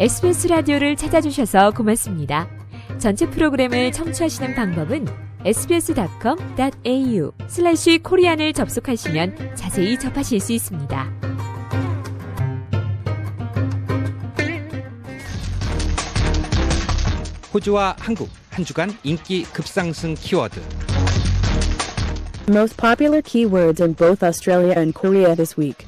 SBS 라디오를 찾아주셔서 고맙습니다. 전체 프로그램을 청취하시는 방법은 sbs.com.au/korean을 접속하시면 자세히 접하실 수 있습니다. 호주와 한국, 한 주간 인기 급상승 키워드. Most popular keywords in both Australia and Korea this week.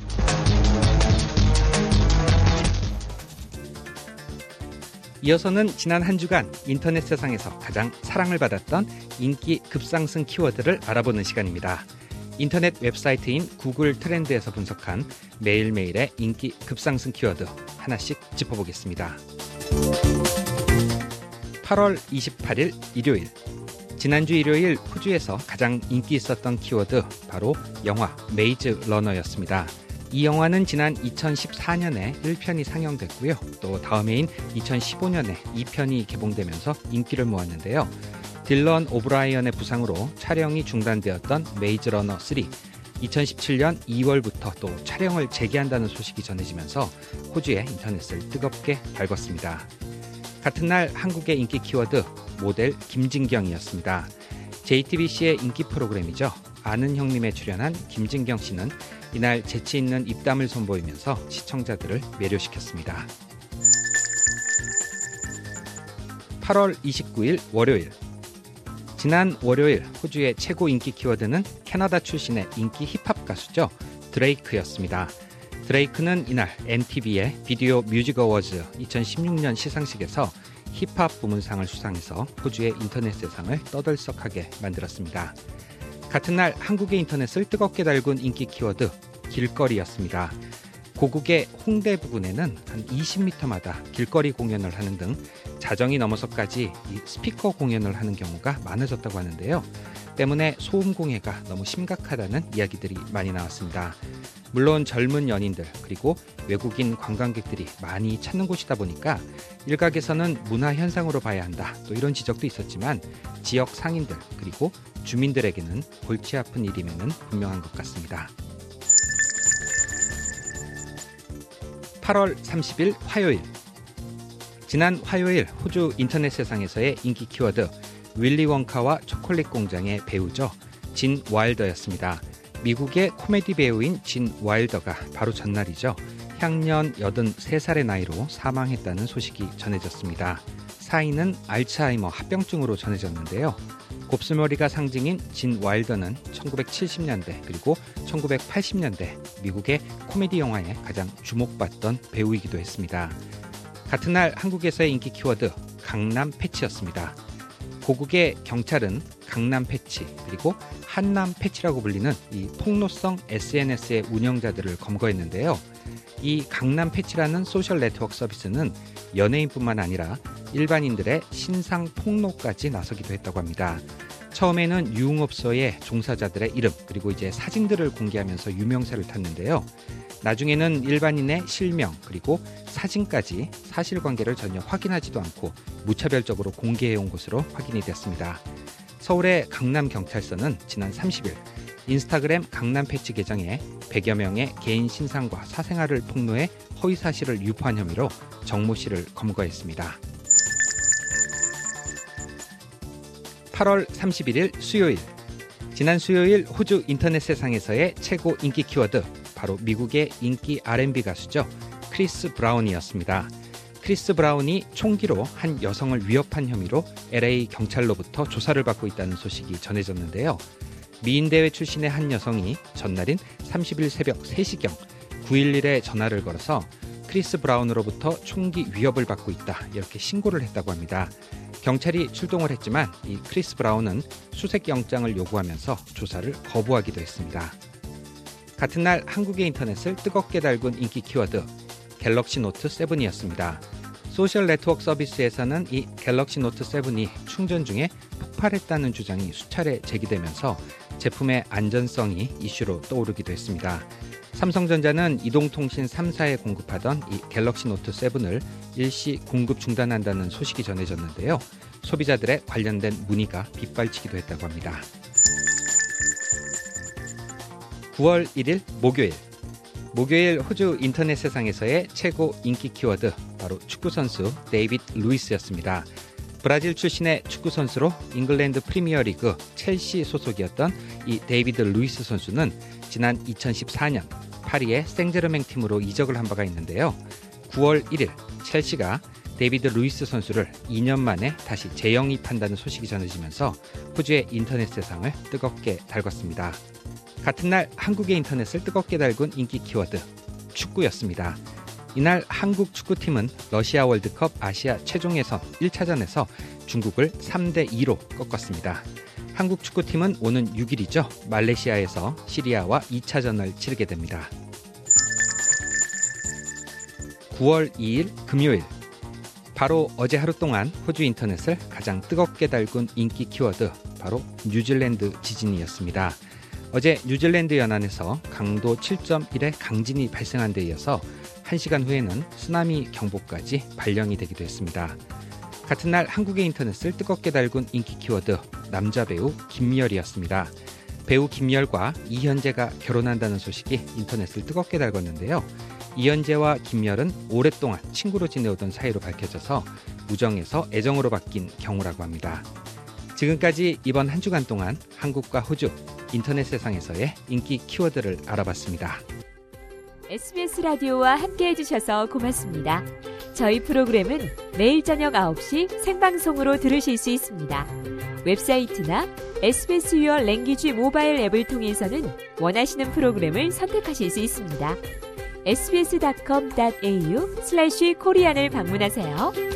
이어서는 지난 한 주간 인터넷 세상에서 가장 사랑을 받았던 인기 급상승 키워드를 알아보는 시간입니다. 인터넷 웹사이트인 구글 트렌드에서 분석한 매일매일의 인기 급상승 키워드 하나씩 짚어보겠습니다. 8월 28일 일요일. 지난주 일요일 호주에서 가장 인기 있었던 키워드 바로 영화 메이즈 러너였습니다. 이 영화는 지난 2014년에 1편이 상영됐고요. 또 다음 해인 2015년에 2편이 개봉되면서 인기를 모았는데요. 딜런 오브라이언의 부상으로 촬영이 중단되었던 메이즈 러너 3, 2017년 2월부터 또 촬영을 재개한다는 소식이 전해지면서 호주의 인터넷을 뜨겁게 달궜습니다. 같은 날 한국의 인기 키워드 모델 김진경이었습니다. JTBC의 인기 프로그램이죠. 아는 형님에 출연한 김진경 씨는 이날 재치 있는 입담을 선보이면서 시청자들을 매료시켰습니다. 8월 29일 월요일. 지난 월요일 호주의 최고 인기 키워드는 캐나다 출신의 인기 힙합 가수죠. 드레이크였습니다. 드레이크는 이날 MTV의 비디오 뮤직 어워즈 2016년 시상식에서 힙합 부문상을 수상해서 호주의 인터넷 세상을 떠들썩하게 만들었습니다. 같은 날 한국의 인터넷을 뜨겁게 달군 인기 키워드 길거리였습니다. 고국의 홍대 부근에는 한 20m마다 길거리 공연을 하는 등 자정이 넘어서까지 이 스피커 공연을 하는 경우가 많아졌다고 하는데요. 때문에 소음 공해가 너무 심각하다는 이야기들이 많이 나왔습니다. 물론 젊은 연인들 그리고 외국인 관광객들이 많이 찾는 곳이다 보니까 일각에서는 문화 현상으로 봐야 한다 또 이런 지적도 있었지만 지역 상인들 그리고 주민들에게는 골치 아픈 일임에는 분명한 것 같습니다. 8월 30일 화요일. 지난 화요일 호주 인터넷 세상에서의 인기 키워드 윌리 원카와 초콜릿 공장의 배우죠. 진 와일더였습니다. 미국의 코미디 배우인 진 와일더가 바로 전날이죠. 향년 83살의 나이로 사망했다는 소식이 전해졌습니다. 사인은 알츠하이머 합병증으로 전해졌는데요. 곱슬머리가 상징인 진 와일더는 1970년대 그리고 1980년대 미국의 코미디 영화에 가장 주목받던 배우이기도 했습니다. 같은 날 한국에서의 인기 키워드 강남 패치였습니다. 고국의 경찰은 강남 패치 그리고 한남 패치라고 불리는 이 폭로성 SNS의 운영자들을 검거했는데요. 이 강남 패치라는 소셜 네트워크 서비스는 연예인뿐만 아니라 일반인들의 신상 폭로까지 나서기도 했다고 합니다. 처음에는 유흥업소의 종사자들의 이름 그리고 이제 사진들을 공개하면서 유명세를 탔는데요. 나중에는 일반인의 실명 그리고 사진까지 사실관계를 전혀 확인하지도 않고 무차별적으로 공개해온 것으로 확인이 됐습니다. 서울의 강남경찰서는 지난 30일 인스타그램 강남 패치 계정에 100여 명의 개인 신상과 사생활을 폭로해 허위사실을 유포한 혐의로 정모 씨를 검거했습니다. 8월 31일 수요일. 지난 수요일 호주 인터넷 세상에서의 최고 인기 키워드 바로 미국의 인기 R&B 가수죠. 크리스 브라운이었습니다. 크리스 브라운이 총기로 한 여성을 위협한 혐의로 LA 경찰로부터 조사를 받고 있다는 소식이 전해졌는데요. 미인대회 출신의 한 여성이 전날인 30일 새벽 3시경 911에 전화를 걸어서 크리스 브라운으로부터 총기 위협을 받고 있다 이렇게 신고를 했다고 합니다. 경찰이 출동을 했지만 이 크리스 브라운은 수색 영장을 요구하면서 조사를 거부하기도 했습니다. 같은 날 한국의 인터넷을 뜨겁게 달군 인기 키워드 갤럭시 노트 7이었습니다. 소셜 네트워크 서비스에서는 이 갤럭시 노트 7이 충전 중에 폭발했다는 주장이 수차례 제기되면서 제품의 안전성이 이슈로 떠오르기도 했습니다. 삼성전자는 이동통신 3사에 공급하던 이 갤럭시 노트 7을 일시 공급 중단한다는 소식이 전해졌는데요. 소비자들의 관련된 문의가 빗발치기도 했다고 합니다. 9월 1일 목요일. 목요일 호주 인터넷 세상에서의 최고 인기 키워드, 바로 축구선수 데이비드 루이스였습니다. 브라질 출신의 축구선수로 잉글랜드 프리미어리그 첼시 소속이었던 이 데이비드 루이스 선수는 지난 2014년 파리의 생제르맹 팀으로 이적을 한 바가 있는데요. 9월 1일 첼시가 데이비드 루이스 선수를 2년 만에 다시 재영입한다는 소식이 전해지면서 호주의 인터넷 세상을 뜨겁게 달궜습니다. 같은 날 한국의 인터넷을 뜨겁게 달군 인기 키워드, 축구였습니다. 이날 한국 축구팀은 러시아 월드컵 아시아 최종 예선 1차전에서 중국을 3대2로 꺾었습니다. 한국 축구팀은 오는 6일이죠. 말레이시아에서 시리아와 2차전을 치르게 됩니다. 9월 2일 금요일, 바로 어제 하루 동안 호주 인터넷을 가장 뜨겁게 달군 인기 키워드, 바로 뉴질랜드 지진이었습니다. 어제 뉴질랜드 연안에서 강도 7.1의 강진이 발생한 데 이어서 1시간 후에는 쓰나미 경보까지 발령이 되기도 했습니다. 같은 날 한국의 인터넷을 뜨겁게 달군 인기 키워드, 남자 배우 김열이었습니다. 배우 김열과 이현재가 결혼한다는 소식이 인터넷을 뜨겁게 달궜는데요. 이현재와 김열은 오랫동안 친구로 지내오던 사이로 밝혀져서 우정에서 애정으로 바뀐 경우라고 합니다. 지금까지 이번 한 주간 동안 한국과 호주 인터넷 세상에서의 인기 키워드를 알아봤습니다. SBS 라디오와 함께해 주셔서 고맙습니다. 저희 프로그램은 매일 저녁 9시 생방송으로 들으실 수 있습니다. 웹사이트나 SBS Your Language 모바일 앱을 통해서는 원하시는 프로그램을 선택하실 수 있습니다. sbs.com.au/korean을 방문하세요.